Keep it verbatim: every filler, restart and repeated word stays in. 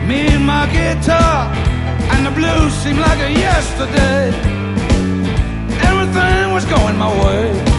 Me and my guitar, and the blues seemed like a yesterday. Everything was going my way.